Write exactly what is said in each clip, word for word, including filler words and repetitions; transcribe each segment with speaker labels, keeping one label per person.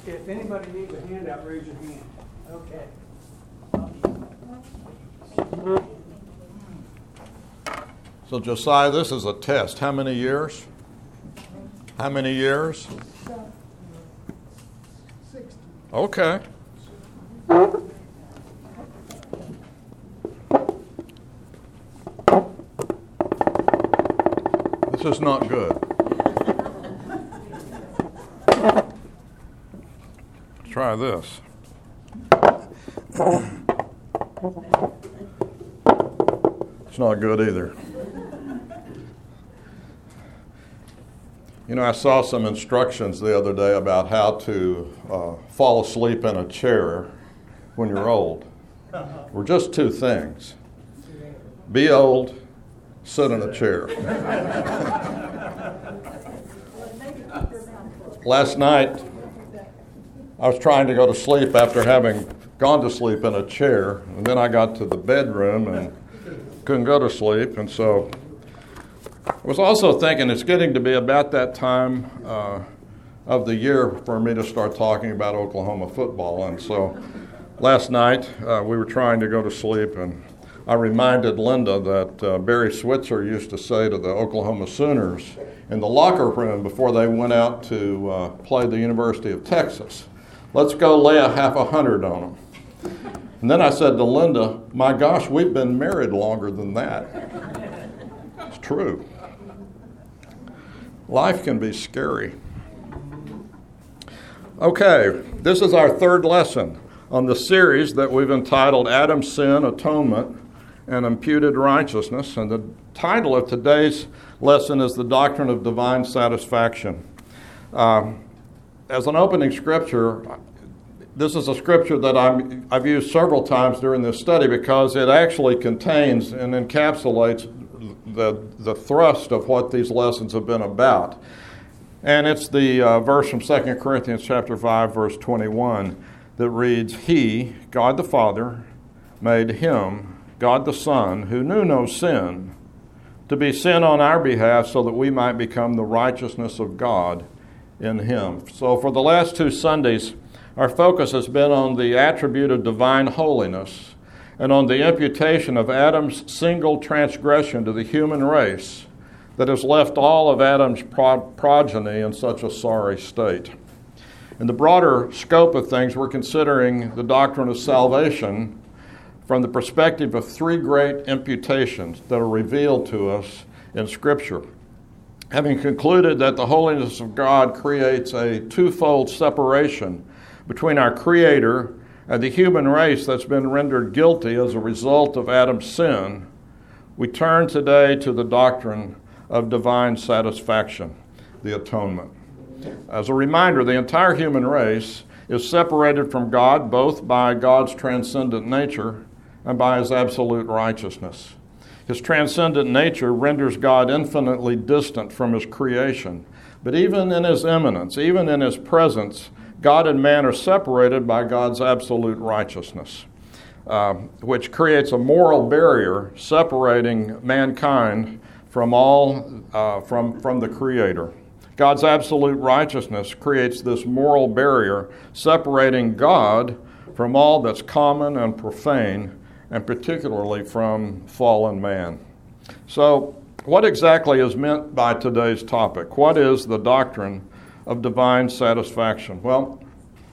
Speaker 1: If anybody needs a handout, raise your hand. Okay.
Speaker 2: So Josiah, this is a test. How many years? How many years?
Speaker 1: sixty.
Speaker 2: Okay. This is not good. Try this. It's not good either. You know, I saw some instructions the other day about how to uh, fall asleep in a chair when you're old. We're just two things. Be old, sit in a chair. Last night, I was trying to go to sleep after having gone to sleep in a chair, and then I got to the bedroom and couldn't go to sleep, and so I was also thinking it's getting to be about that time uh, of the year for me to start talking about Oklahoma football, and so last night uh, we were trying to go to sleep, and I reminded Linda that uh, Barry Switzer used to say to the Oklahoma Sooners in the locker room before they went out to uh, play the University of Texas, let's go lay a half a hundred on them. And then I said to Linda, my gosh, we've been married longer than that. It's true. Life can be scary. Okay, this is our third lesson on the series that we've entitled Adam's Sin, Atonement, and Imputed Righteousness. And the title of today's lesson is The Doctrine of Divine Satisfaction. Um, as an opening scripture, this is a scripture that I'm, I've used several times during this study because it actually contains and encapsulates the, the thrust of what these lessons have been about. And it's the uh, verse from Second Corinthians chapter five, verse twenty-one, that reads, He, God the Father, made him, God the Son, who knew no sin, to be sin on our behalf so that we might become the righteousness of God in him. So for the last two Sundays, our focus has been on the attribute of divine holiness and on the imputation of Adam's single transgression to the human race that has left all of Adam's pro- progeny in such a sorry state. In the broader scope of things, we're considering the doctrine of salvation from the perspective of three great imputations that are revealed to us in Scripture. Having concluded that the holiness of God creates a twofold separation between our Creator and the human race that's been rendered guilty as a result of Adam's sin, we turn today to the doctrine of divine satisfaction, the atonement. As a reminder, the entire human race is separated from God both by God's transcendent nature and by his absolute righteousness. His transcendent nature renders God infinitely distant from his creation. But even in his immanence, even in his presence, God and man are separated by God's absolute righteousness, uh, which creates a moral barrier separating mankind from all, uh, from, from the Creator. God's absolute righteousness creates this moral barrier separating God from all that's common and profane, and particularly from fallen man. So, what exactly is meant by today's topic? What is the doctrine of divine satisfaction? Well,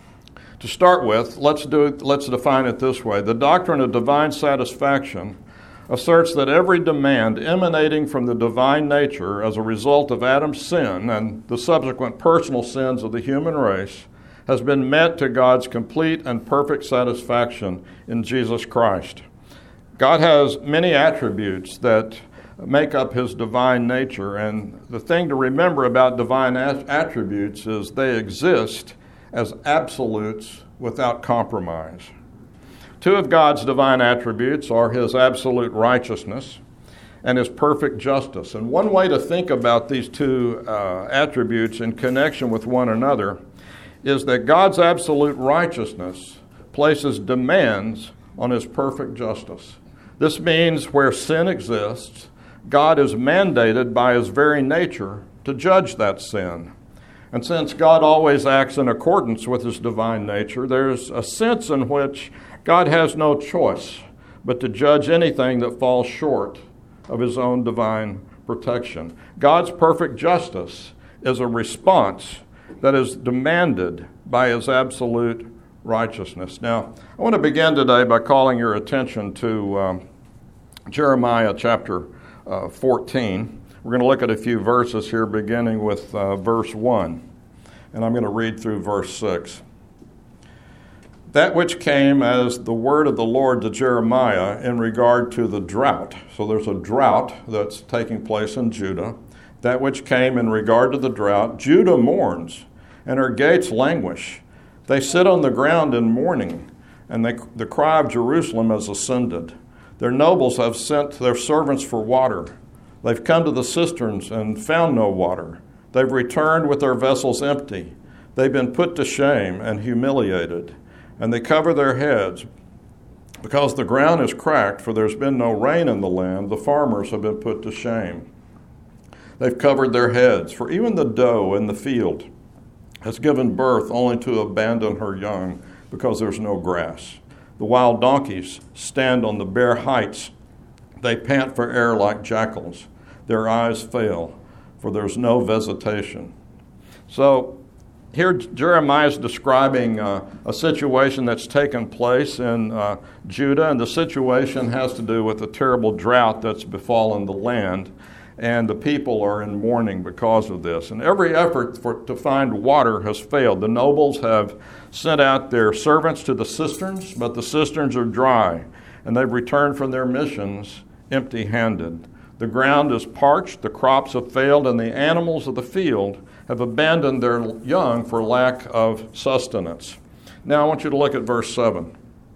Speaker 2: to start with, let's do it, let's define it this way. The doctrine of divine satisfaction asserts that every demand emanating from the divine nature as a result of Adam's sin and the subsequent personal sins of the human race has been met to God's complete and perfect satisfaction in Jesus Christ. God has many attributes that make up his divine nature, and the thing to remember about divine attributes is they exist as absolutes without compromise. Two of God's divine attributes are his absolute righteousness and his perfect justice. And one way to think about these two uh, attributes in connection with one another is that God's absolute righteousness places demands on his perfect justice. This means where sin exists, God is mandated by his very nature to judge that sin. And since God always acts in accordance with his divine nature, there's a sense in which God has no choice but to judge anything that falls short of his own divine protection. God's perfect justice is a response that is demanded by his absolute righteousness. Now, I want to begin today by calling your attention to um, Jeremiah chapter uh, fourteen. We're going to look at a few verses here, beginning with uh, verse one, and I'm going to read through verse six. That which came as the word of the Lord to Jeremiah in regard to the drought. So there's a drought that's taking place in Judah. That which came in regard to the drought. Judah mourns, and her gates languish. They sit on the ground in mourning, and they, the cry of Jerusalem has ascended. Their nobles have sent their servants for water. They've come to the cisterns and found no water. They've returned with their vessels empty. They've been put to shame and humiliated, and they cover their heads. Because the ground is cracked, for there's been no rain in the land, the farmers have been put to shame. They've covered their heads, for even the doe in the field has given birth only to abandon her young, because there's no grass. The wild donkeys stand on the bare heights. They pant for air like jackals. Their eyes fail, for there's no visitation. So here Jeremiah is describing uh, a situation that's taken place in uh, Judah, and the situation has to do with a terrible drought that's befallen the land, and the people are in mourning because of this. And every effort for, to find water has failed. The nobles have sent out their servants to the cisterns, but the cisterns are dry, and they've returned from their missions empty-handed. The ground is parched, the crops have failed, and the animals of the field have abandoned their young for lack of sustenance. Now I want you to look at verse seven.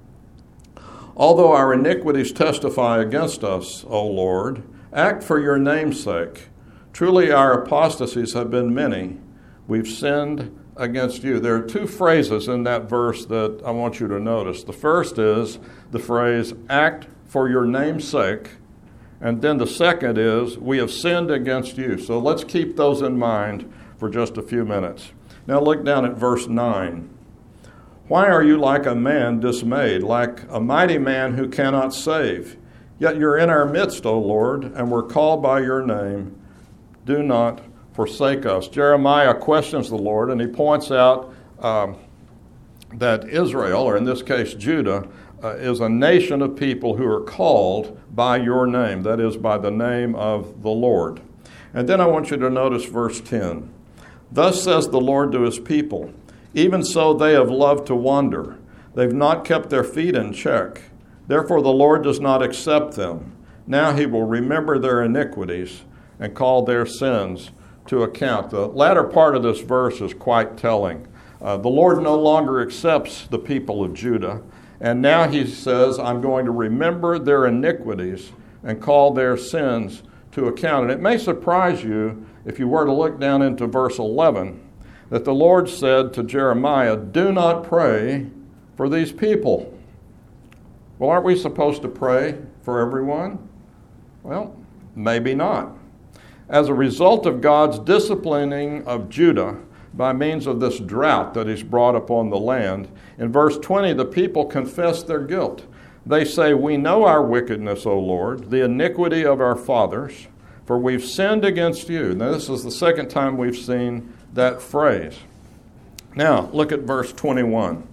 Speaker 2: Although our iniquities testify against us, O Lord, act for your name's sake. Truly our apostasies have been many. We've sinned against you. There are two phrases in that verse that I want you to notice. The first is the phrase, act for your name's sake. And then the second is, we have sinned against you. So let's keep those in mind for just a few minutes. Now look down at verse nine. Why are you like a man dismayed, like a mighty man who cannot save? Yet you're in our midst, O Lord, and we're called by your name. Do not forsake us. Jeremiah questions the Lord, and he points out um, that Israel, or in this case Judah, uh, is a nation of people who are called by your name, that is, by the name of the Lord. And then I want you to notice verse ten. Thus says the Lord to his people, even so they have loved to wander. They've not kept their feet in check. Therefore the Lord does not accept them. Now he will remember their iniquities and call their sins to account. The latter part of this verse is quite telling. Uh, the Lord no longer accepts the people of Judah, and now he says, I'm going to remember their iniquities and call their sins to account. And it may surprise you, if you were to look down into verse eleven, that the Lord said to Jeremiah, do not pray for these people. Well, aren't we supposed to pray for everyone? Well, maybe not. As a result of God's disciplining of Judah by means of this drought that he's brought upon the land, in verse twenty, the people confess their guilt. They say, we know our wickedness, O Lord, the iniquity of our fathers, for we've sinned against you. Now, this is the second time we've seen that phrase. Now, look at verse twenty-one.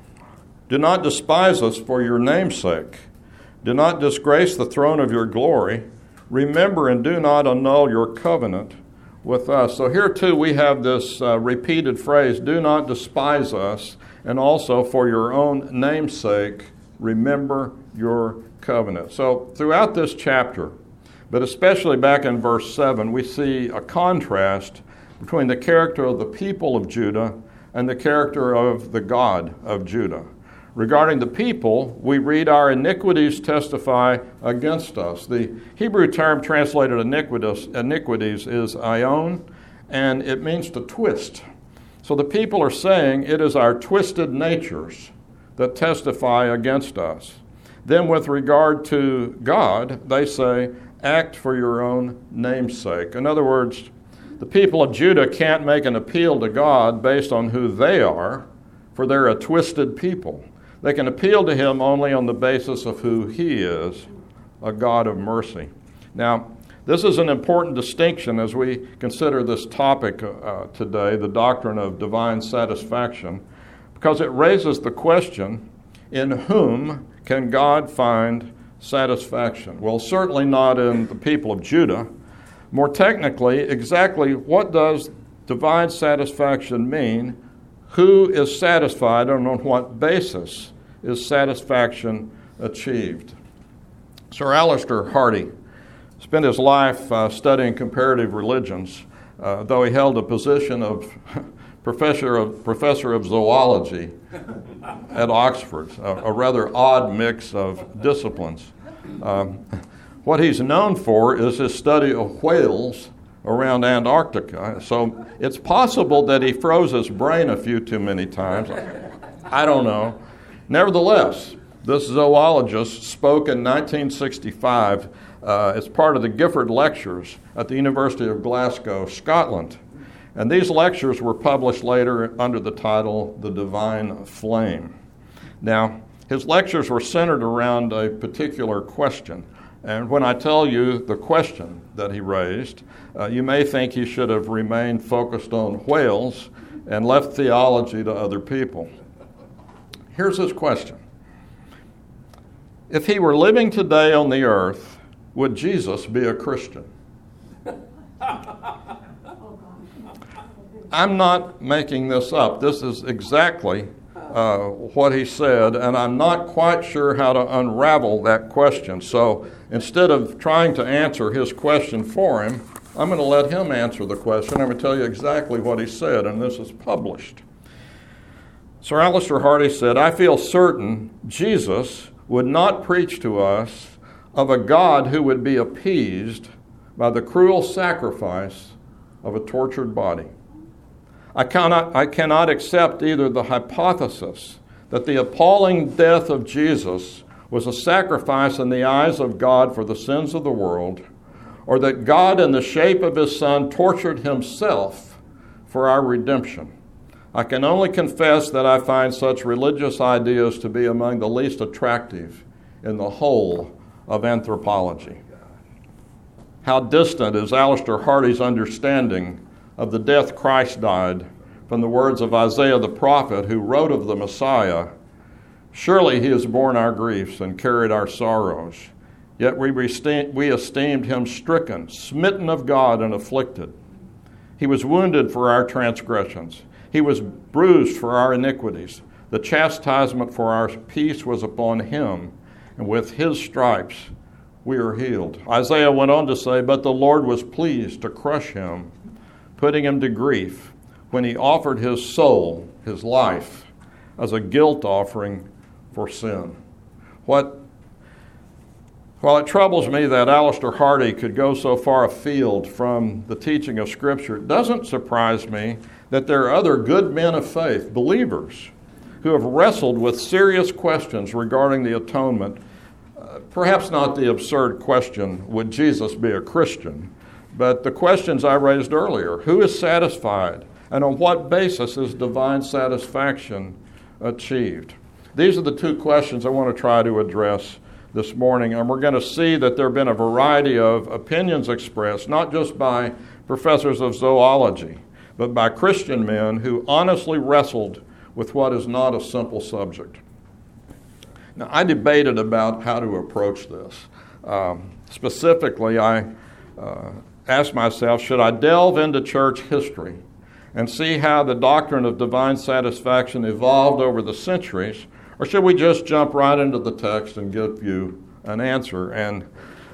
Speaker 2: Do not despise us for your name's sake. Do not disgrace the throne of your glory. Remember and do not annul your covenant with us. So here too we have this uh, repeated phrase, do not despise us, and also for your own name's sake, remember your covenant. So throughout this chapter, but especially back in verse seven, we see a contrast between the character of the people of Judah and the character of the God of Judah. Regarding the people, we read, our iniquities testify against us. The Hebrew term translated iniquities, iniquities is ion, and it means to twist. So the people are saying it is our twisted natures that testify against us. Then with regard to God, they say, act for your own name's sake. In other words, The people of Judah can't make an appeal to God based on who they are, for they're a twisted people. They can appeal to him only on the basis of who he is, a God of mercy. Now, this is an important distinction as we consider this topic uh, today, the doctrine of divine satisfaction, because it raises the question, in whom can God find satisfaction? Well, certainly not in the people of Judah. More technically, exactly what does divine satisfaction mean? Who is satisfied, and on what basis is satisfaction achieved? Sir Alister Hardy spent his life uh, studying comparative religions, uh, though he held a position of professor of professor of zoology at Oxford, a, a rather odd mix of disciplines. Um, what he's known for is his study of whales around Antarctica. So it's possible that he froze his brain a few too many times. I don't know. Nevertheless, this zoologist spoke in nineteen sixty-five uh, as part of the Gifford Lectures at the University of Glasgow, Scotland. And these lectures were published later under the title The Divine Flame. Now, his lectures were centered around a particular question. And when I tell you the question that he raised, uh, you may think he should have remained focused on whales and left theology to other people. Here's his question. If he were living today on the earth, would Jesus be a Christian? I'm not making this up. This is exactly uh, what he said, and I'm not quite sure how to unravel that question. So instead of trying to answer his question for him, I'm going to let him answer the question. I'm going to tell you exactly what he said, and this is published. Sir Alister Hardy said, I feel certain Jesus would not preach to us of a God who would be appeased by the cruel sacrifice of a tortured body. I cannot, I cannot accept either the hypothesis that the appalling death of Jesus was a sacrifice in the eyes of God for the sins of the world, or that God in the shape of his Son tortured himself for our redemption. I can only confess that I find such religious ideas to be among the least attractive in the whole of anthropology. How distant is Alister Hardy's understanding of the death Christ died from the words of Isaiah the prophet, who wrote of the Messiah, surely he has borne our griefs and carried our sorrows, yet we esteemed him stricken, smitten of God, and afflicted. He was wounded for our transgressions. He was bruised for our iniquities. The chastisement for our peace was upon him, and with his stripes we are healed. Isaiah went on to say, but the Lord was pleased to crush him, putting him to grief, when he offered his soul, his life, as a guilt offering for sin. What, while it troubles me that Alister Hardy could go so far afield from the teaching of Scripture, it doesn't surprise me that there are other good men of faith, believers, who have wrestled with serious questions regarding the atonement. Uh, perhaps not the absurd question, would Jesus be a Christian? But the questions I raised earlier, who is satisfied, and on what basis is divine satisfaction achieved? These are the two questions I want to try to address this morning, and we're going to see that there have been a variety of opinions expressed, not just by professors of zoology, but by Christian men who honestly wrestled with what is not a simple subject. Now, I debated about how to approach this. Um, specifically, I uh, asked myself, should I delve into church history and see how the doctrine of divine satisfaction evolved over the centuries, or should we just jump right into the text and give you an answer? And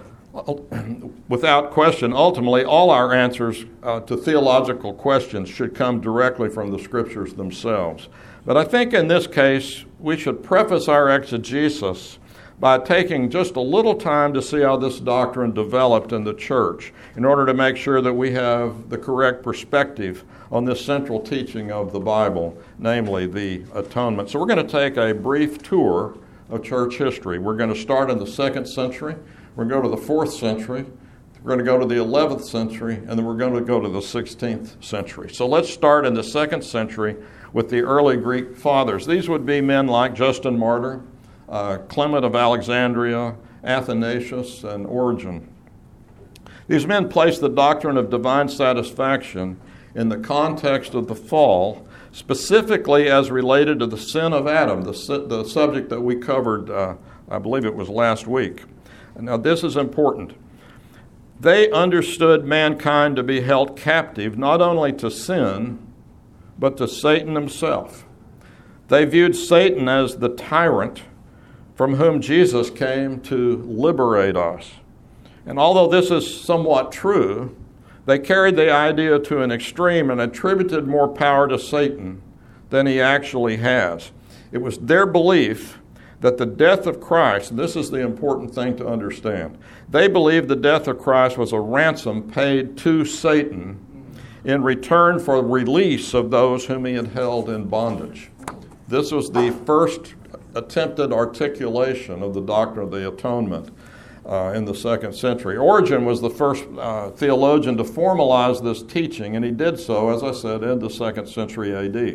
Speaker 2: without question, ultimately, all our answers uh, to theological questions should come directly from the Scriptures themselves. But I think in this case, we should preface our exegesis by taking just a little time to see how this doctrine developed in the church in order to make sure that we have the correct perspective on this central teaching of the Bible, namely the atonement. So we're going to take a brief tour of church history. We're going to start in the second century. We're going to go to the fourth century, We're going to go to the eleventh century, and then we're going to go to the sixteenth century. So let's start in the second century with the early Greek fathers. These would be men like Justin Martyr, uh, Clement of Alexandria, Athanasius, and Origen. These men placed the doctrine of divine satisfaction in the context of the fall, specifically as related to the sin of Adam, the, su- the subject that we covered, uh, I believe it was last week. Now, this is important. They understood mankind to be held captive not only to sin, but to Satan himself. They viewed Satan as the tyrant from whom Jesus came to liberate us. And although this is somewhat true, they carried the idea to an extreme and attributed more power to Satan than he actually has. It was their belief that the death of Christ, and this is the important thing to understand, they believed the death of Christ was a ransom paid to Satan in return for release of those whom he had held in bondage. This was the first attempted articulation of the doctrine of the atonement uh, in the second century. Origen was the first uh, theologian to formalize this teaching, and he did so, as I said, in the second century A D.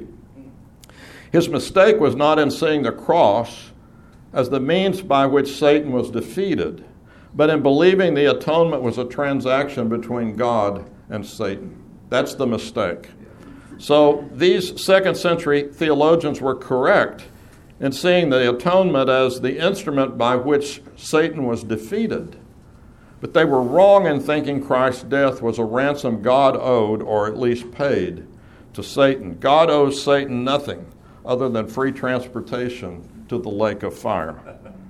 Speaker 2: His mistake was not in seeing the cross as the means by which Satan was defeated, but in believing the atonement was a transaction between God and Satan. That's the mistake. So these second century theologians were correct in seeing the atonement as the instrument by which Satan was defeated. But they were wrong in thinking Christ's death was a ransom God owed, or at least paid, to Satan. God owes Satan nothing other than free transportation to the lake of fire.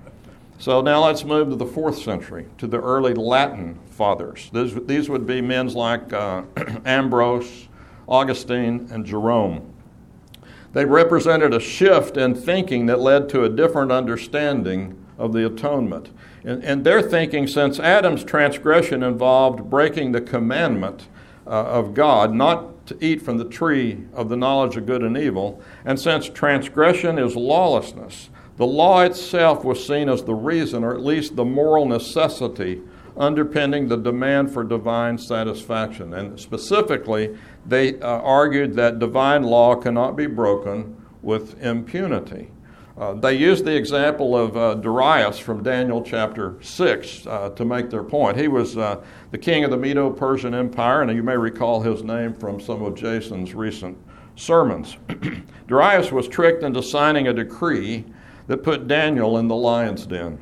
Speaker 2: So now let's move to the fourth century, to the early Latin fathers. These, these would be men like uh, Ambrose, Augustine, and Jerome. They represented a shift in thinking that led to a different understanding of the atonement. In, in their thinking, since Adam's transgression involved breaking the commandment uh, of God not to eat from the tree of the knowledge of good and evil, and since transgression is lawlessness, the law itself was seen as the reason, or at least the moral necessity, underpinning the demand for divine satisfaction. And specifically, they uh, argued that divine law cannot be broken with impunity. Uh, they used the example of uh, Darius from Daniel chapter six uh, to make their point. He was uh, the king of the Medo-Persian Empire, and you may recall his name from some of Jason's recent sermons. Darius was tricked into signing a decree that put Daniel in the lion's den.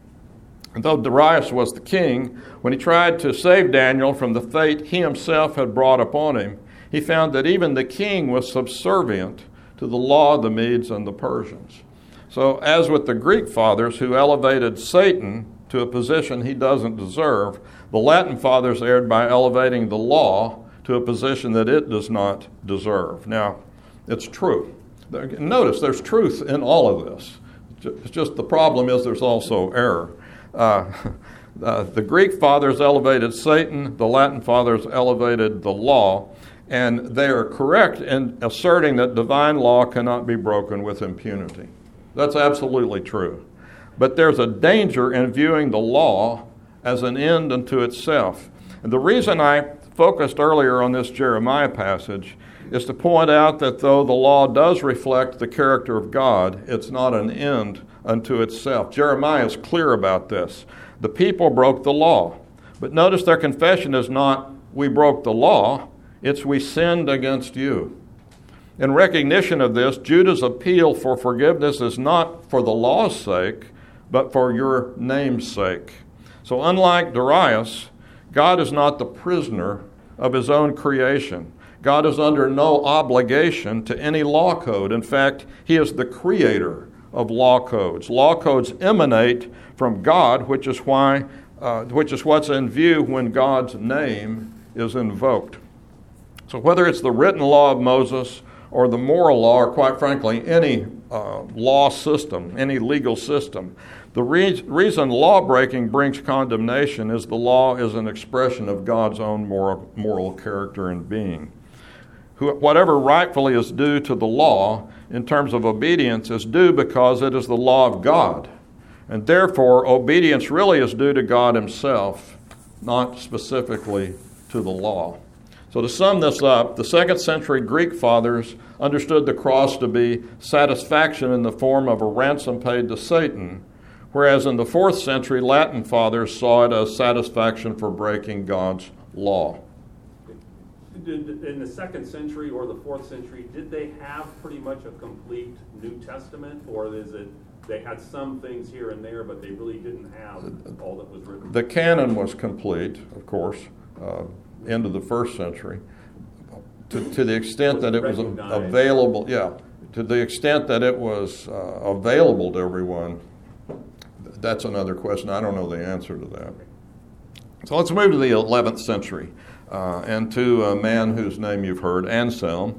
Speaker 2: And though Darius was the king, when he tried to save Daniel from the fate he himself had brought upon him, he found that even the king was subservient to the law of the Medes and the Persians. So, as with the Greek fathers who elevated Satan to a position he doesn't deserve, the Latin fathers erred by elevating the law to a position that it does not deserve. Now, it's true. Notice there's truth in all of this. It's just the problem is there's also error. Uh, uh, the Greek fathers elevated Satan, the Latin fathers elevated the law, and they are correct in asserting that divine law cannot be broken with impunity. That's absolutely true. But there's a danger in viewing the law as an end unto itself. And the reason I focused earlier on this Jeremiah passage is to point out that though the law does reflect the character of God, it's not an end unto itself. Jeremiah is clear about this. The people broke the law. But notice their confession is not, we broke the law, it's we sinned against you. In recognition of this, Judah's appeal for forgiveness is not for the law's sake, but for your name's sake. So unlike Darius, God is not the prisoner of his own creation. God is under no obligation to any law code. In fact, he is the creator of law codes. Law codes emanate from God, which is why, uh, which is what's in view when God's name is invoked. So whether it's the written law of Moses or the moral law, or quite frankly, any uh, law system, any legal system, the re- reason law-breaking brings condemnation is the law is an expression of God's own moral, moral character and being. Who, whatever rightfully is due to the law in terms of obedience is due because it is the law of God. And therefore, obedience really is due to God himself not specifically to the law. So to sum this up, the second century Greek fathers understood the cross to be satisfaction in the form of a ransom paid to Satan, whereas in the fourth century Latin fathers saw it as satisfaction for breaking God's law.
Speaker 3: Did, in the second century or the fourth century, did they have pretty much a complete New Testament, or is it they had some things here and there, but they really didn't have all that was written?
Speaker 2: The canon was complete, of course, uh, into the first century, to, to the extent that it was available. Yeah, to the extent that it was uh, available to everyone. That's another question. I don't know the answer to that. So let's move to the eleventh century uh, and to a man whose name you've heard, Anselm.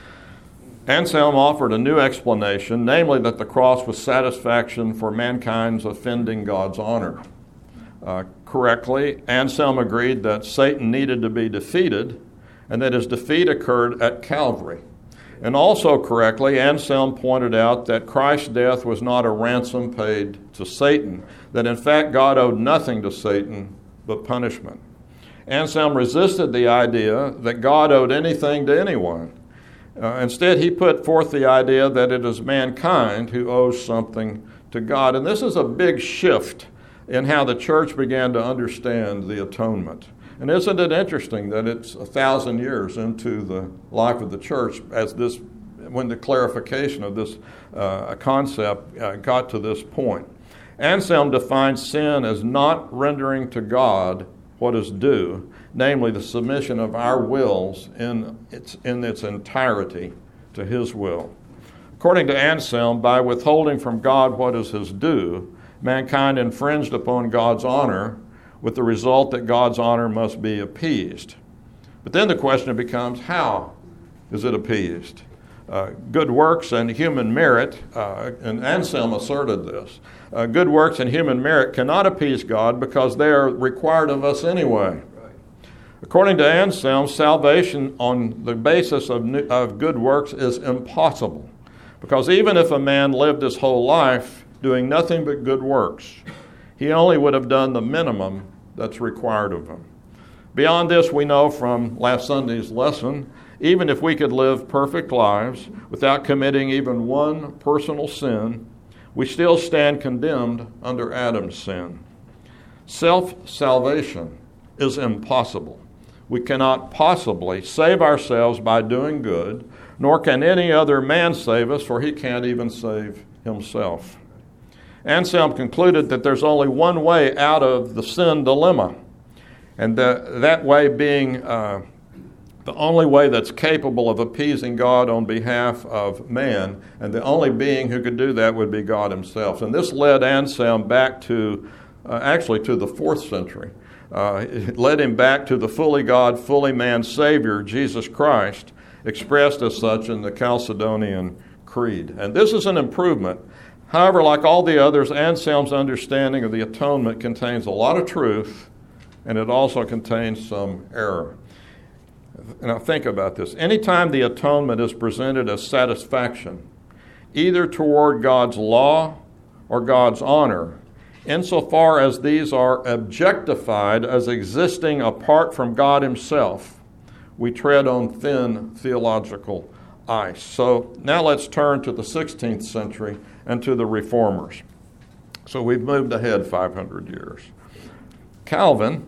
Speaker 2: Anselm offered a new explanation, namely that the cross was satisfaction for mankind's offending God's honor. Uh, correctly, Anselm agreed that Satan needed to be defeated and that his defeat occurred at Calvary. And also correctly, Anselm pointed out that Christ's death was not a ransom paid to Satan, that in fact God owed nothing to Satan but punishment. Anselm resisted the idea that God owed anything to anyone. Uh, instead, he put forth the idea that it is mankind who owes something to God. And this is a big shift in how the church began to understand the atonement. And isn't it interesting that it's a thousand years into the life of the church as this, when the clarification of this uh, concept uh, got to this point? Anselm defines sin as not rendering to God what is due, namely the submission of our wills in its, in its entirety to His will. According to Anselm, by withholding from God what is His due, mankind infringed upon God's honor, with the result that God's honor must be appeased. But then the question becomes, how is it appeased? Uh, good works and human merit, uh, and Anselm asserted this, uh, good works and human merit cannot appease God because they are required of us anyway. According to Anselm, salvation on the basis of, new, of good works is impossible, because even if a man lived his whole life doing nothing but good works, he only would have done the minimum that's required of him. Beyond this, we know from last Sunday's lesson, even if we could live perfect lives without committing even one personal sin, we still stand condemned under Adam's sin. Self-salvation is impossible. We cannot possibly save ourselves by doing good, nor can any other man save us, for he can't even save himself. Anselm concluded that there's only one way out of the sin dilemma, and that, that way being uh, the only way that's capable of appeasing God on behalf of man, and the only being who could do that would be God Himself. And this led Anselm back to, uh, actually to the fourth century. Uh, it led him back to the fully God, fully man Savior, Jesus Christ, expressed as such in the Chalcedonian Creed. And this is an improvement. However, like all the others, Anselm's understanding of the atonement contains a lot of truth, and it also contains some error. Now think about this. Anytime the atonement is presented as satisfaction, either toward God's law or God's honor, insofar as these are objectified as existing apart from God Himself, we tread on thin theological ice. So now let's turn to the sixteenth century and to the Reformers. So we've moved ahead five hundred years. Calvin,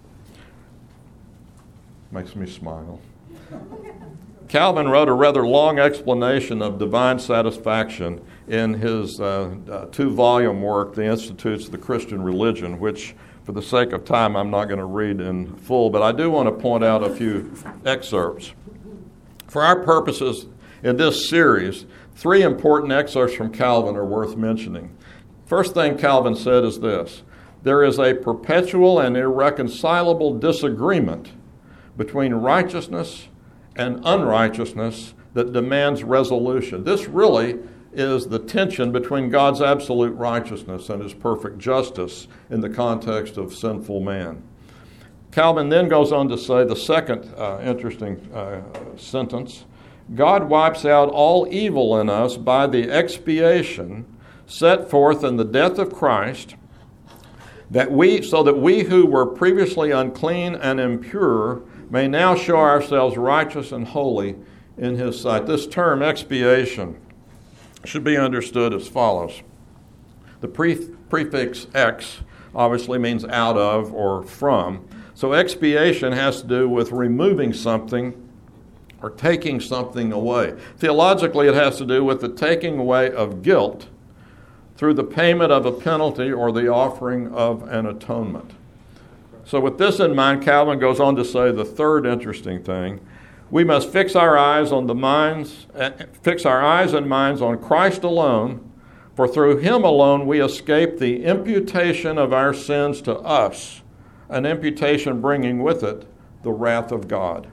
Speaker 2: makes me smile. Calvin wrote a rather long explanation of divine satisfaction in his uh, uh, two-volume work, The Institutes of the Christian Religion, which, for the sake of time, I'm not going to read in full, but I do want to point out a few excerpts. For our purposes in this series, three important excerpts from Calvin are worth mentioning. First thing Calvin said is this: there is a perpetual and irreconcilable disagreement between righteousness and unrighteousness that demands resolution. This really is the tension between God's absolute righteousness and His perfect justice in the context of sinful man. Calvin then goes on to say the second uh, interesting uh, sentence: God wipes out all evil in us by the expiation set forth in the death of Christ, that we, so that we who were previously unclean and impure may now show ourselves righteous and holy in his sight. This term, expiation, should be understood as follows. The pre- prefix ex obviously means out of or from. So expiation has to do with removing something or taking something away. Theologically, it has to do with the taking away of guilt through the payment of a penalty or the offering of an atonement. So with this in mind, Calvin goes on to say the third interesting thing. We must fix our eyes on the minds, fix our eyes and minds on Christ alone, for through him alone we escape the imputation of our sins to us, an imputation bringing with it the wrath of God.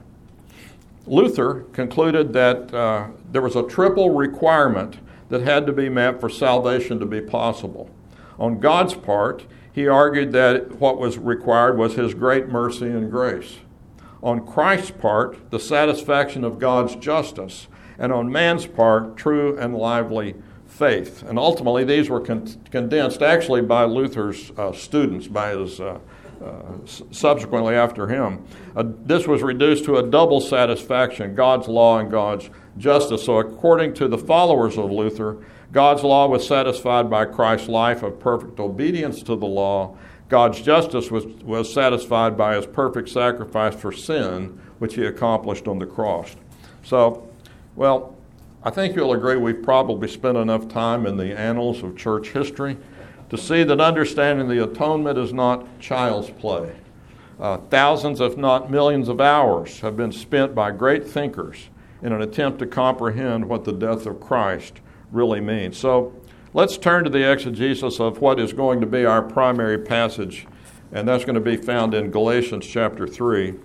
Speaker 2: Luther concluded that uh, there was a triple requirement that had to be met for salvation to be possible. On God's part, he argued that what was required was his great mercy and grace. On Christ's part, the satisfaction of God's justice, and on man's part, true and lively faith. And ultimately, these were con- condensed actually by Luther's uh, students, by his uh, uh, subsequently after him. Uh, this was reduced to a double satisfaction, God's law and God's justice. So according to the followers of Luther, God's law was satisfied by Christ's life of perfect obedience to the law. God's justice was, was satisfied by his perfect sacrifice for sin, which he accomplished on the cross. So, well, I think you'll agree we've probably spent enough time in the annals of church history to see that understanding the atonement is not child's play. Uh, thousands, if not millions of hours have been spent by great thinkers in an attempt to comprehend what the death of Christ really means. So let's turn to the exegesis of what is going to be our primary passage, and that's going to be found in Galatians chapter three.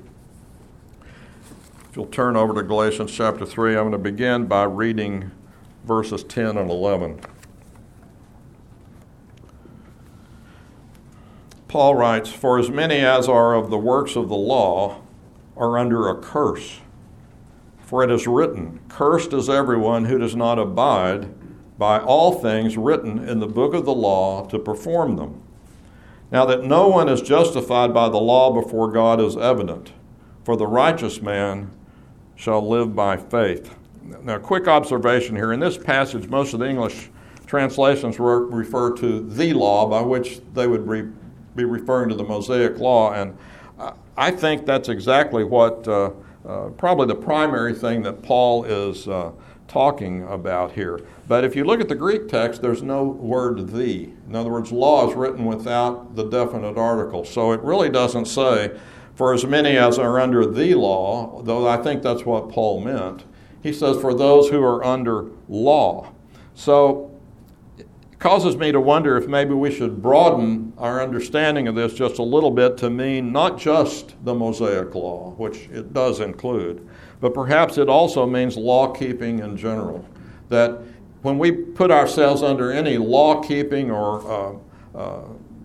Speaker 2: If you'll turn over to Galatians chapter three, I'm going to begin by reading verses ten and eleven. Paul writes, "For as many as are of the works of the law are under a curse. For it is written, Cursed is everyone who does not abide by all things written in the book of the law to perform them. Now that no one is justified by the law before God is evident, for the righteous man shall live by faith." Now, a quick observation here. In this passage, most of the English translations re- refer to the law, by which they would re- be referring to the Mosaic law, and I think that's exactly what uh, uh, probably the primary thing that Paul is uh, talking about here. But if you look at the Greek text, there's no word "the." In other words, law is written without the definite article. So it really doesn't say, "For as many as are under the law," though I think that's what Paul meant. He says, "For those who are under law." So it causes me to wonder if maybe we should broaden our understanding of this just a little bit to mean not just the Mosaic law, which it does include, but perhaps it also means law-keeping in general. That when we put ourselves under any law-keeping or uh, uh,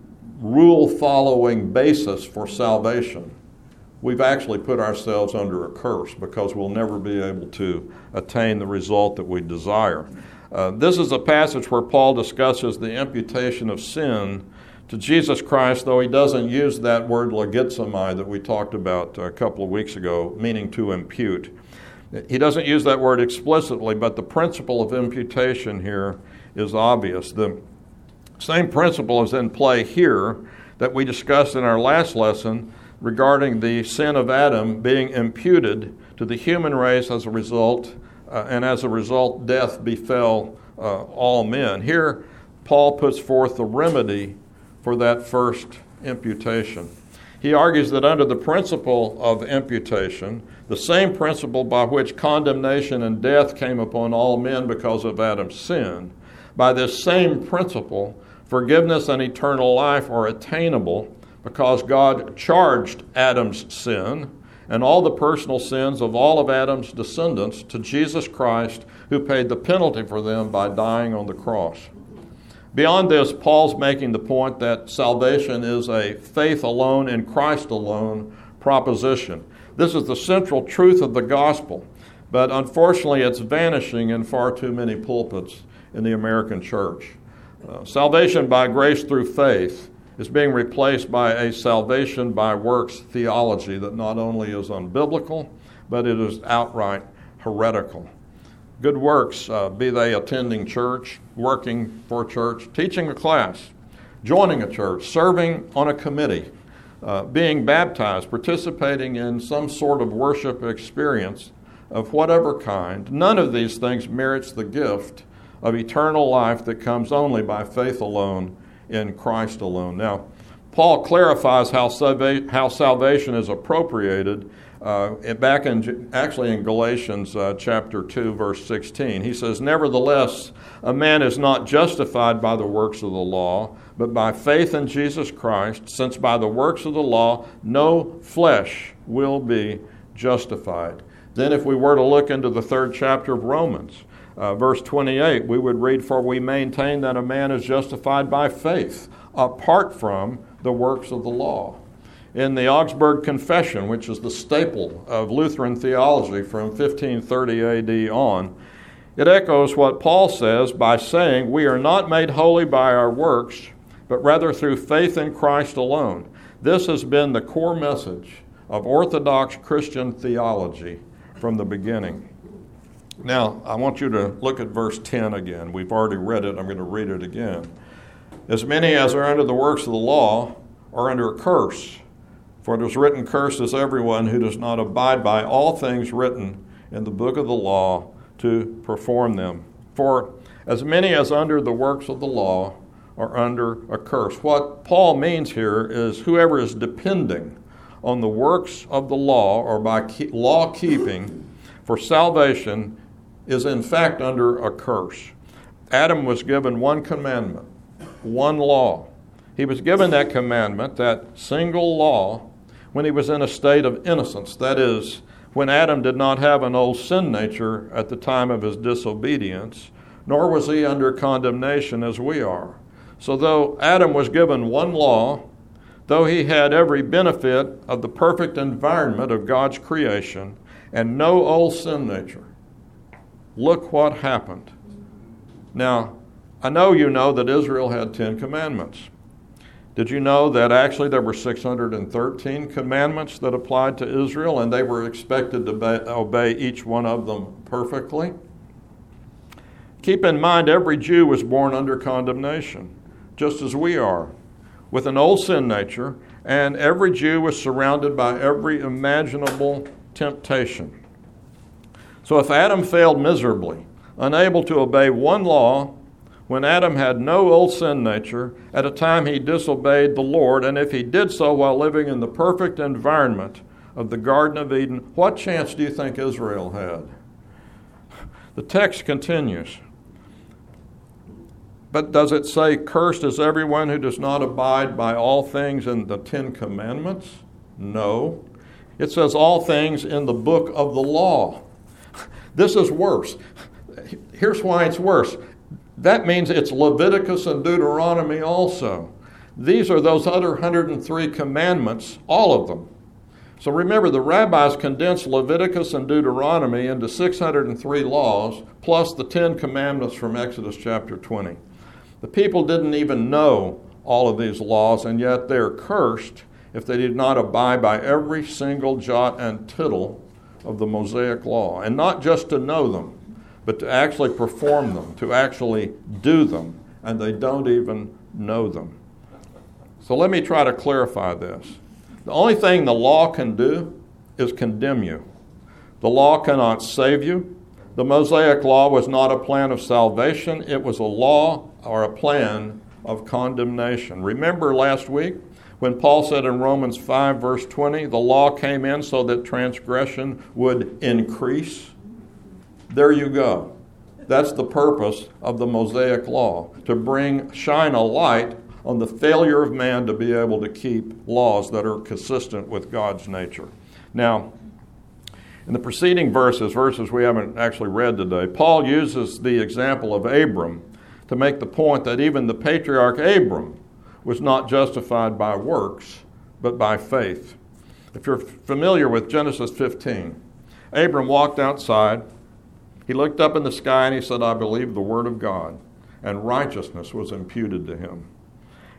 Speaker 2: rule-following basis for salvation, we've actually put ourselves under a curse because we'll never be able to attain the result that we desire. Uh, this is a passage where Paul discusses the imputation of sin to Jesus Christ, though he doesn't use that word logizomai that we talked about a couple of weeks ago, meaning to impute. He doesn't use that word explicitly, but the principle of imputation here is obvious. The same principle is in play here that we discussed in our last lesson regarding the sin of Adam being imputed to the human race as a result, uh, and as a result, death befell uh, all men. Here, Paul puts forth the remedy for that first imputation. He argues that under the principle of imputation, the same principle by which condemnation and death came upon all men because of Adam's sin, by this same principle, forgiveness and eternal life are attainable because God charged Adam's sin and all the personal sins of all of Adam's descendants to Jesus Christ, who paid the penalty for them by dying on the cross. Beyond this, Paul's making the point that salvation is a faith alone in Christ alone proposition. This is the central truth of the gospel, but unfortunately it's vanishing in far too many pulpits in the American church. Uh, salvation by grace through faith is being replaced by a salvation by works theology that not only is unbiblical, but it is outright heretical. Good works, uh, be they attending church, working for church, teaching a class, joining a church, serving on a committee, uh, being baptized, participating in some sort of worship experience of whatever kind, none of these things merits the gift of eternal life that comes only by faith alone in Christ alone. Now, Paul clarifies how, salva- how salvation is appropriated uh, back in actually in Galatians uh, chapter two, verse sixteen. He says, "Nevertheless, a man is not justified by the works of the law, but by faith in Jesus Christ, since by the works of the law no flesh will be justified." Then if we were to look into the third chapter of Romans, uh, verse twenty-eight, we would read, "For we maintain that a man is justified by faith, apart from the works of the law." In the Augsburg Confession, which is the staple of Lutheran theology from fifteen thirty A D on, it echoes what Paul says by saying, "We are not made holy by our works, but rather through faith in Christ alone." This has been the core message of Orthodox Christian theology from the beginning. Now, I want you to look at verse ten again. We've already read it. I'm going to read it again. "As many as are under the works of the law are under a curse. For it is written, cursed is everyone who does not abide by all things written in the book of the law to perform them. For as many as under the works of the law are under a curse." What Paul means here is whoever is depending on the works of the law or by law keeping for salvation is in fact under a curse. Adam was given one commandment, one law. He was given that commandment, that single law, when he was in a state of innocence. That is, when Adam did not have an old sin nature at the time of his disobedience, nor was he under condemnation as we are. So though Adam was given one law, though he had every benefit of the perfect environment of God's creation and no old sin nature, look what happened. Now, I know you know that Israel had Ten Commandments. Did you know that actually there were six hundred thirteen commandments that applied to Israel, and they were expected to obey each one of them perfectly? Keep in mind, every Jew was born under condemnation, just as we are, with an old sin nature, and every Jew was surrounded by every imaginable temptation. So if Adam failed miserably, unable to obey one law, when Adam had no old sin nature, at a time he disobeyed the Lord, and if he did so while living in the perfect environment of the Garden of Eden, what chance do you think Israel had? The text continues. But does it say, cursed is everyone who does not abide by all things in the Ten Commandments? No. It says all things in the book of the law. This is worse. Here's why it's worse. That means it's Leviticus and Deuteronomy also. These are those other one hundred three commandments, all of them. So remember, the rabbis condensed Leviticus and Deuteronomy into six hundred three laws, plus the Ten Commandments from Exodus chapter twenty. The people didn't even know all of these laws, and yet they're cursed if they did not abide by every single jot and tittle of the Mosaic law. And not just to know them, but to actually perform them, to actually do them, and they don't even know them. So let me try to clarify this. The only thing the law can do is condemn you. The law cannot save you. The Mosaic law was not a plan of salvation. It was a law or a plan of condemnation. Remember last week when Paul said in Romans five, verse twenty, the law came in so that transgression would increase? There you go. That's the purpose of the Mosaic law, to bring, shine a light on the failure of man to be able to keep laws that are consistent with God's nature. Now, in the preceding verses, verses we haven't actually read today, Paul uses the example of Abram to make the point that even the patriarch Abram was not justified by works, but by faith. If you're familiar with Genesis fifteen, Abram walked outside. He looked up in the sky and he said, I believe the word of God, and righteousness was imputed to him.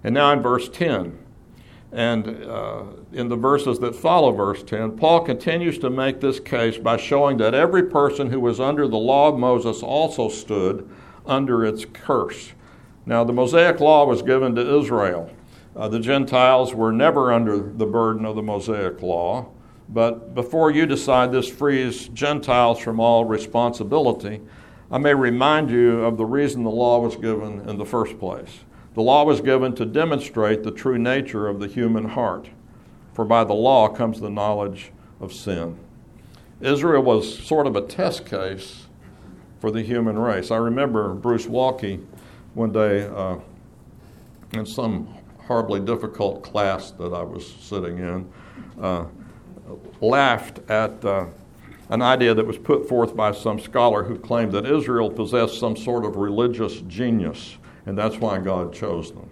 Speaker 2: And now in verse ten, and uh, in the verses that follow verse ten, Paul continues to make this case by showing that every person who was under the law of Moses also stood under its curse. Now, the Mosaic law was given to Israel. Uh, the Gentiles were never under the burden of the Mosaic law. But before you decide this frees Gentiles from all responsibility, I may remind you of the reason the law was given in the first place. The law was given to demonstrate the true nature of the human heart, for by the law comes the knowledge of sin. Israel was sort of a test case for the human race. I remember Bruce Walke one day uh, in some horribly difficult class that I was sitting in, uh, laughed at uh, an idea that was put forth by some scholar who claimed that Israel possessed some sort of religious genius, and that's why God chose them.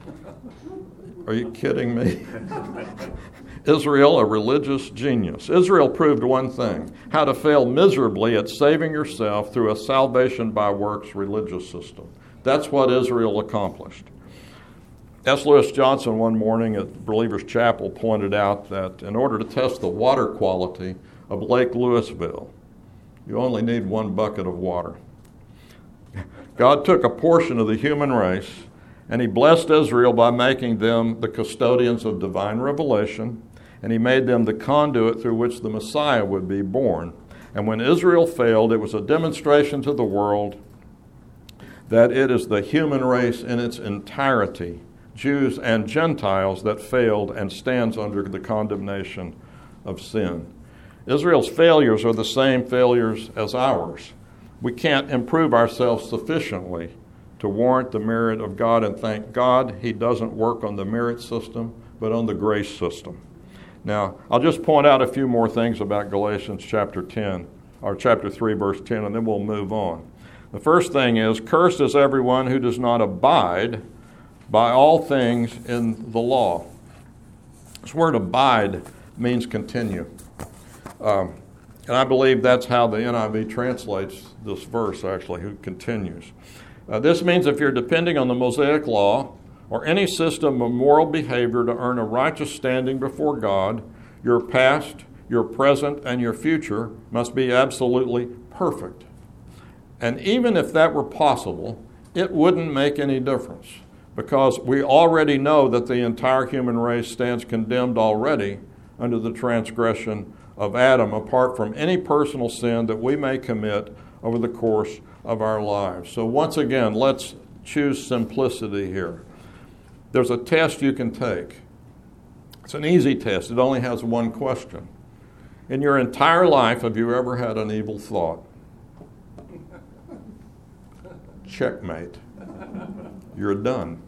Speaker 2: Are you kidding me? Israel, a religious genius. Israel proved one thing, how to fail miserably at saving yourself through a salvation by works religious system. That's what Israel accomplished. S. Lewis Johnson one morning at Believers Chapel pointed out that in order to test the water quality of Lake Louisville, you only need one bucket of water. God took a portion of the human race and he blessed Israel by making them the custodians of divine revelation, and he made them the conduit through which the Messiah would be born. And when Israel failed, it was a demonstration to the world that it is the human race in its entirety, Jews and Gentiles, that failed and stands under the condemnation of sin. Israel's failures are the same failures as ours. We can't improve ourselves sufficiently to warrant the merit of God, and thank God he doesn't work on the merit system, but on the grace system. Now, I'll just point out a few more things about Galatians chapter ten, or chapter three, verse ten, and then we'll move on. The first thing is, cursed is everyone who does not abide by all things in the law. This word abide means continue. Um, and I believe that's how the N I V translates this verse, actually, who continues. Uh, this means if you're depending on the Mosaic law or any system of moral behavior to earn a righteous standing before God, your past, your present, and your future must be absolutely perfect. And even if that were possible, it wouldn't make any difference, because we already know that the entire human race stands condemned already under the transgression of Adam, apart from any personal sin that we may commit over the course of our lives. So once again, let's choose simplicity here. There's a test you can take. It's an easy test. It only has one question. In your entire life, have you ever had an evil thought? Checkmate. You're done.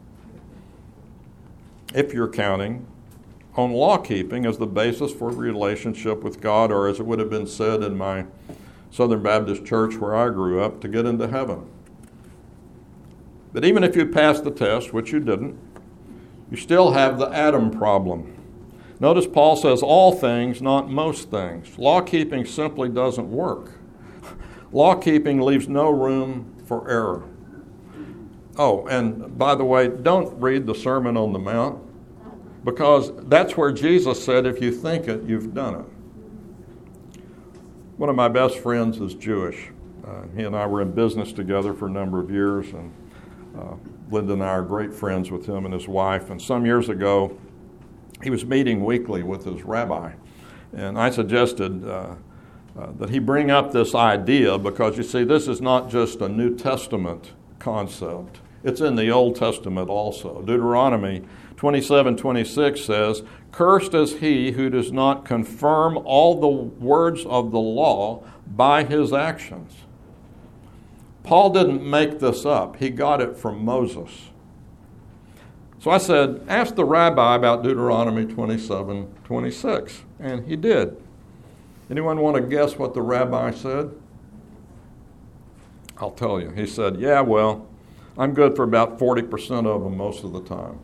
Speaker 2: If you're counting on law keeping as the basis for a relationship with God, or as it would have been said in my Southern Baptist church where I grew up, to get into heaven. But even if you passed the test, which you didn't, you still have the Adam problem. Notice Paul says all things, not most things. Law keeping simply doesn't work. Law keeping leaves no room for error. Oh, and by the way, don't read the Sermon on the Mount, because that's where Jesus said, if you think it, you've done it. One of my best friends is Jewish. Uh, he and I were in business together for a number of years, and uh, Linda and I are great friends with him and his wife. And some years ago, he was meeting weekly with his rabbi, and I suggested uh, uh, that he bring up this idea, because you see, this is not just a New Testament concept. It's in the Old Testament also. Deuteronomy twenty-seven twenty-six says, "Cursed is he who does not confirm all the words of the law by his actions." Paul didn't make this up. He got it from Moses. So I said, ask the rabbi about Deuteronomy twenty-seven twenty-six, and he did. Anyone want to guess what the rabbi said? I'll tell you. He said, yeah, well, I'm good for about forty percent of them most of the time.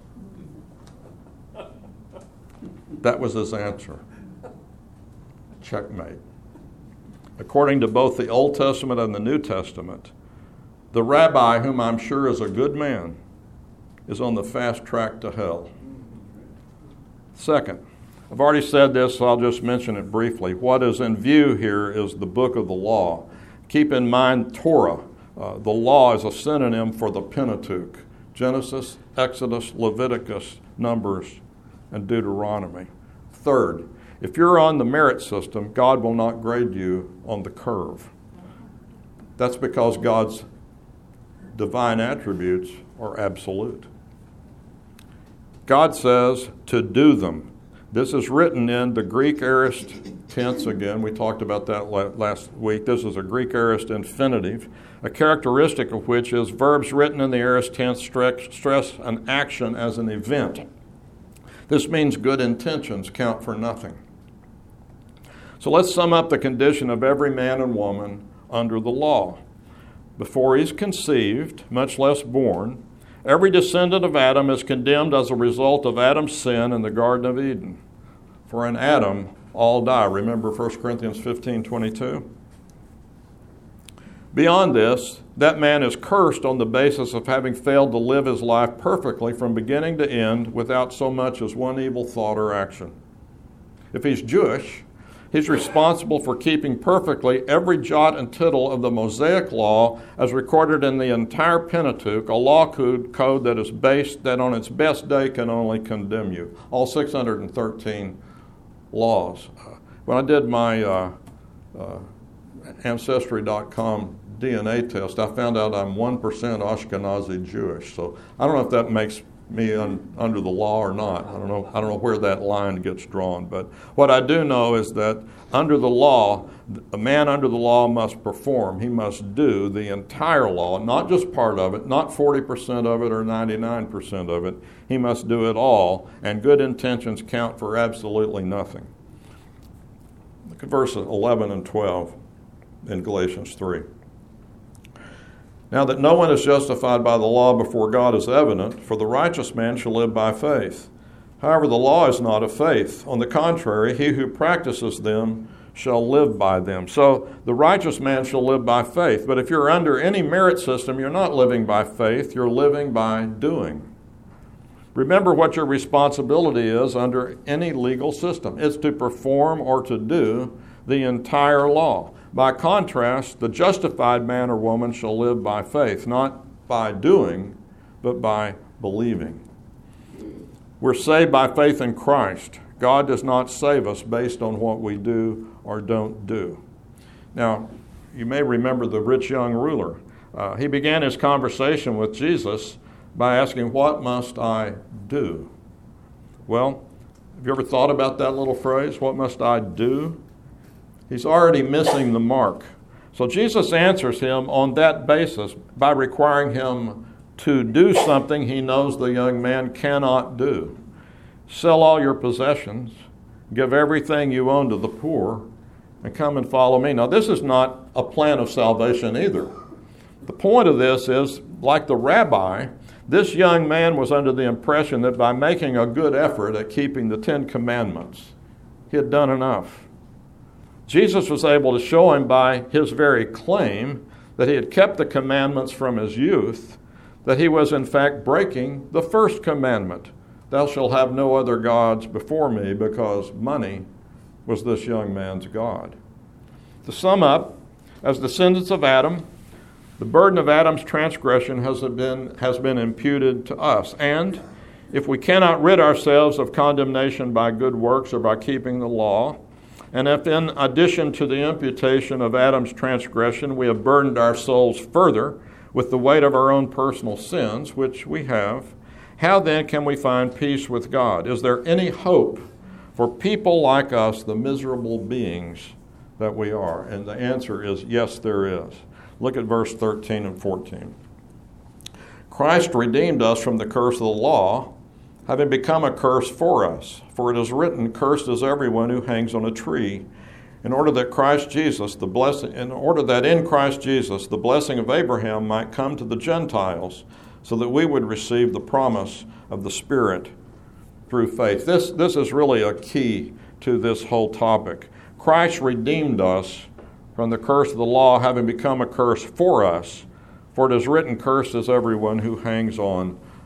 Speaker 2: That was his answer. Checkmate. According to both the Old Testament and the New Testament, the rabbi, whom I'm sure is a good man, is on the fast track to hell. Second, I've already said this, so I'll just mention it briefly. What is in view here is the book of the law. Keep in mind Torah. Uh, the law is a synonym for the Pentateuch. Genesis, Exodus, Leviticus, Numbers, and Deuteronomy. Third, if you're on the merit system, God will not grade you on the curve. That's because God's divine attributes are absolute. God says to do them. This is written in the Greek aorist tense again. We talked about that last week. This is a Greek aorist infinitive, a characteristic of which is verbs written in the aorist tense stress an action as an event. This means good intentions count for nothing. So let's sum up the condition of every man and woman under the law. Before he's conceived, much less born, every descendant of Adam is condemned as a result of Adam's sin in the Garden of Eden. For in Adam, all die. Remember First Corinthians fifteen twenty-two? Beyond this, that man is cursed on the basis of having failed to live his life perfectly from beginning to end without so much as one evil thought or action. If he's Jewish, he's responsible for keeping perfectly every jot and tittle of the Mosaic law as recorded in the entire Pentateuch, a law code, code that is based, that on its best day can only condemn you. All six hundred thirteen laws. When I did my uh, uh, Ancestry dot com D N A test, I found out I'm one percent Ashkenazi Jewish. So I don't know if that makes me un, under the law or not. I don't know. I don't know where that line gets drawn. But what I do know is that under the law, a man under the law must perform. He must do the entire law, not just part of it, not forty percent of it or ninety-nine percent of it. He must do it all, and good intentions count for absolutely nothing. Look at verses eleven and twelve in Galatians three. Now that no one is justified by the law before God is evident, for the righteous man shall live by faith. However, the law is not of faith. On the contrary, he who practices them shall live by them. So the righteous man shall live by faith. But if you're under any merit system, you're not living by faith, you're living by doing. Remember what your responsibility is under any legal system. It's to perform or to do the entire law. By contrast, the justified man or woman shall live by faith, not by doing, but by believing. We're saved by faith in Christ. God does not save us based on what we do or don't do. Now, you may remember the rich young ruler. Uh, he began his conversation with Jesus by asking, "What must I do?" Well, have you ever thought about that little phrase, "What must I do?" He's already missing the mark. So Jesus answers him on that basis by requiring him to do something he knows the young man cannot do. Sell all your possessions, give everything you own to the poor, and come and follow me. Now, this is not a plan of salvation either. The point of this is, like the rabbi, this young man was under the impression that by making a good effort at keeping the Ten Commandments, he had done enough. Jesus was able to show him by his very claim that he had kept the commandments from his youth, that he was in fact breaking the first commandment, "Thou shalt have no other gods before me," because money was this young man's god. To sum up, as descendants of Adam, the burden of Adam's transgression has been, has been imputed to us. And if we cannot rid ourselves of condemnation by good works or by keeping the law, and if in addition to the imputation of Adam's transgression, we have burdened our souls further with the weight of our own personal sins, which we have, how then can we find peace with God? Is there any hope for people like us, the miserable beings that we are? And the answer is yes, there is. Look at verse thirteen and fourteen. Christ redeemed us from the curse of the law, having become a curse for us. For it is written, "Cursed is everyone who hangs on a tree," in order that Christ Jesus, the blessing, in order that in Christ Jesus the blessing of Abraham might come to the Gentiles, so that we would receive the promise of the Spirit through faith. This, this is really a key to this whole topic. Christ redeemed us from the curse of the law, having become a curse for us. For it is written, "Cursed is everyone who hangs on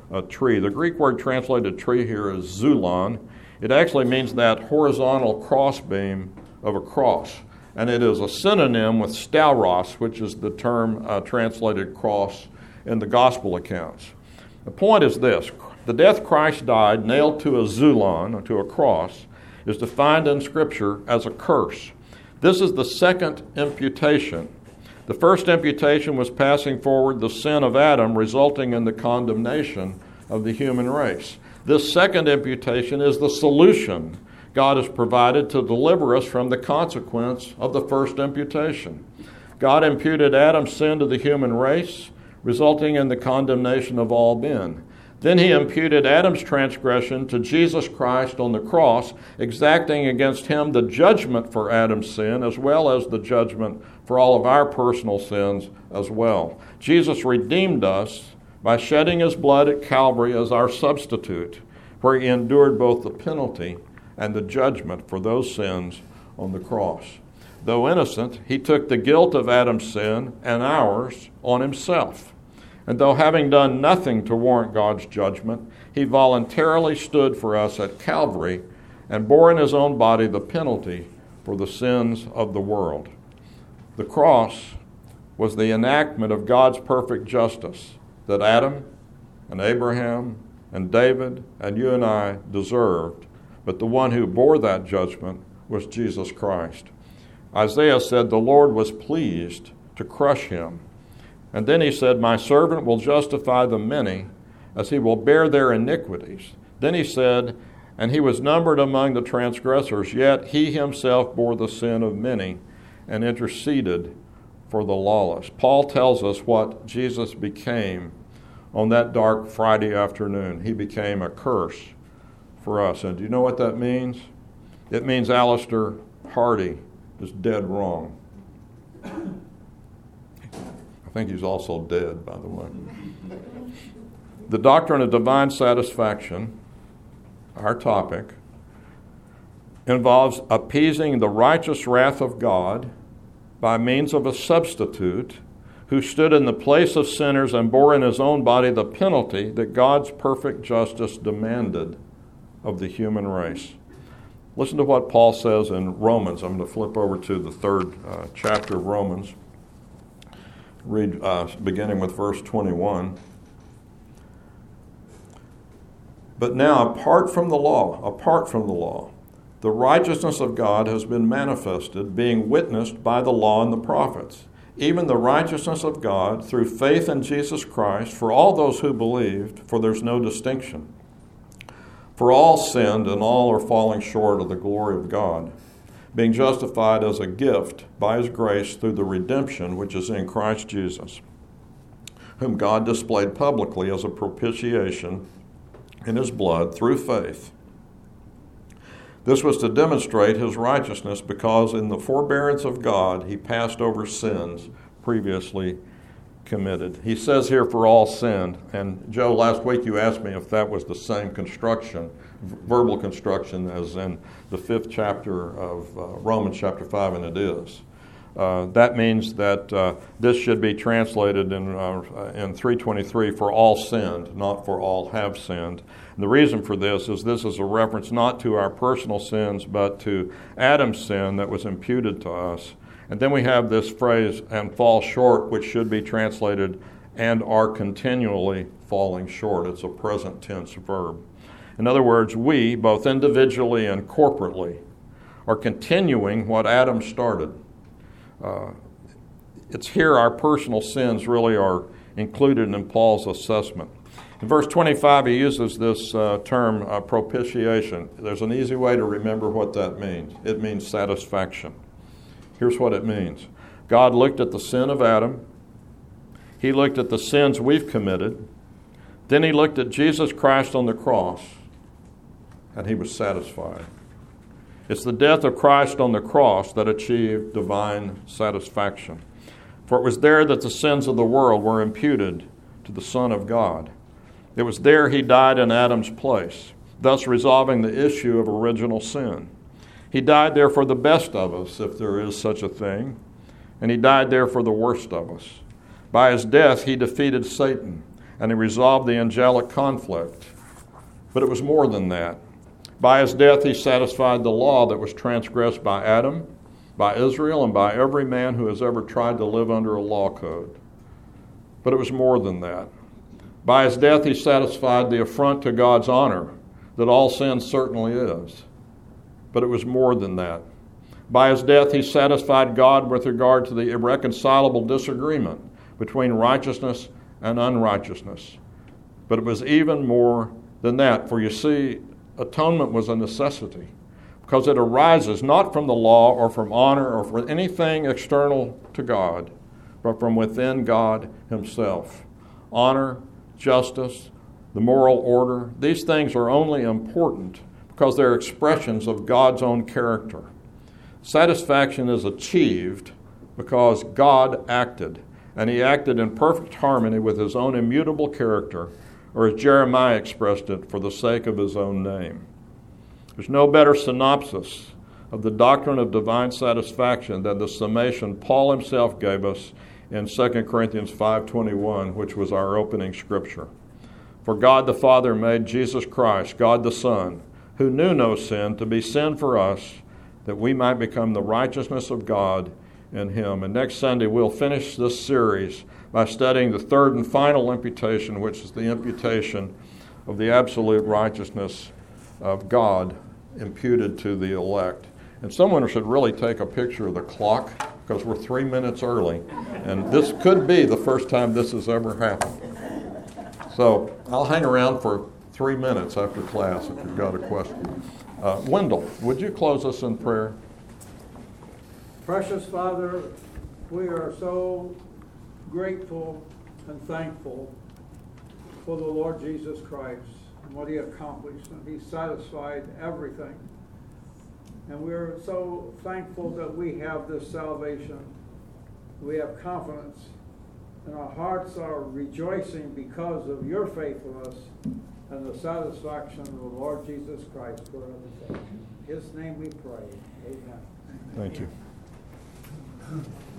Speaker 2: a tree. The Greek word translated tree here is zulon. It actually means that horizontal crossbeam of a cross. And it is a synonym with stauros, which is the term uh, translated cross in the gospel accounts. The point is this: the death Christ died, nailed to a zulon, or to a cross, is defined in Scripture as a curse. This is the second imputation. The first imputation was passing forward the sin of Adam, resulting in the condemnation of the human race. This second imputation is the solution God has provided to deliver us from the consequence of the first imputation. God imputed Adam's sin to the human race, resulting in the condemnation of all men. Then he imputed Adam's transgression to Jesus Christ on the cross, exacting against him the judgment for Adam's sin, as well as the judgment for all of our personal sins as well. Jesus redeemed us by shedding his blood at Calvary as our substitute, where he endured both the penalty and the judgment for those sins on the cross. Though innocent, he took the guilt of Adam's sin and ours on himself. And though having done nothing to warrant God's judgment, he voluntarily stood for us at Calvary and bore in his own body the penalty for the sins of the world. The cross was the enactment of God's perfect justice that Adam and Abraham and David and you and I deserved. But the one who bore that judgment was Jesus Christ. Isaiah said the Lord was pleased to crush him. And then he said, my servant will justify the many, as he will bear their iniquities. Then he said, and he was numbered among the transgressors, yet he himself bore the sin of many and interceded for the lawless. Paul tells us what Jesus became on that dark Friday afternoon. He became a curse for us. And do you know what that means? It means Alistair Hardy is dead wrong. I think he's also dead, by the way. The doctrine of divine satisfaction, our topic, involves appeasing the righteous wrath of God by means of a substitute who stood in the place of sinners and bore in his own body the penalty that God's perfect justice demanded of the human race. Listen to what Paul says in Romans. I'm going to flip over to the third uh, chapter of Romans. Read uh, beginning with verse twenty-one. But now, apart from the law, apart from the law, the righteousness of God has been manifested, being witnessed by the law and the prophets, even the righteousness of God through faith in Jesus Christ for all those who believed, for there's no distinction. For all sinned and all are falling short of the glory of God, being justified as a gift by his grace through the redemption which is in Christ Jesus, whom God displayed publicly as a propitiation in his blood through faith. This was to demonstrate his righteousness, because in the forbearance of God he passed over sins previously committed. He says here, for all sinned. And Joe, last week you asked me if that was the same construction, verbal construction, as in the fifth chapter of uh, Romans chapter five, and it is. Uh, that means that uh, this should be translated in uh, in three twenty-three, for all sinned, not for all have sinned. And the reason for this is this is a reference not to our personal sins, but to Adam's sin that was imputed to us. And then we have this phrase, and fall short, which should be translated, and are continually falling short. It's a present tense verb. In other words, we, both individually and corporately, are continuing what Adam started. Uh, it's here our personal sins really are included in Paul's assessment. In verse twenty-five, he uses this uh, term, uh, propitiation. There's an easy way to remember what that means. It means satisfaction. Here's what it means. God looked at the sin of Adam. He looked at the sins we've committed. Then he looked at Jesus Christ on the cross, and he was satisfied. It's the death of Christ on the cross that achieved divine satisfaction. For it was there that the sins of the world were imputed to the Son of God. It was there he died in Adam's place, thus resolving the issue of original sin. He died there for the best of us, if there is such a thing, and he died there for the worst of us. By his death, he defeated Satan, and he resolved the angelic conflict. But it was more than that. By his death, he satisfied the law that was transgressed by Adam, by Israel, and by every man who has ever tried to live under a law code. But it was more than that. By his death, he satisfied the affront to God's honor that all sin certainly is. But it was more than that. By his death, he satisfied God with regard to the irreconcilable disagreement between righteousness and unrighteousness. But it was even more than that, for you see, atonement was a necessity because it arises not from the law or from honor or from anything external to God, but from within God himself. Honor, justice, the moral order, these things are only important because they're expressions of God's own character. Satisfaction is achieved because God acted, and he acted in perfect harmony with his own immutable character, or as Jeremiah expressed it, for the sake of his own name. There's no better synopsis of the doctrine of divine satisfaction than the summation Paul himself gave us in Second Corinthians five twenty-one, which was our opening scripture. For God the Father made Jesus Christ, God the Son, who knew no sin, to be sin for us, that we might become the righteousness of God in him. And next Sunday we'll finish this series by studying the third and final imputation, which is the imputation of the absolute righteousness of God imputed to the elect. And someone should really take a picture of the clock because we're three minutes early. And this could be the first time this has ever happened. So I'll hang around for three minutes after class if you've got a question. Uh, Wendell, would you close us in prayer?
Speaker 1: Precious Father, we are so grateful and thankful for the Lord Jesus Christ and what he accomplished, and he satisfied everything. And we're so thankful that we have this salvation. We have confidence, and our hearts are rejoicing because of your faithfulness and the satisfaction of the Lord Jesus Christ for everything. In his name we pray. Amen.
Speaker 2: Thank you.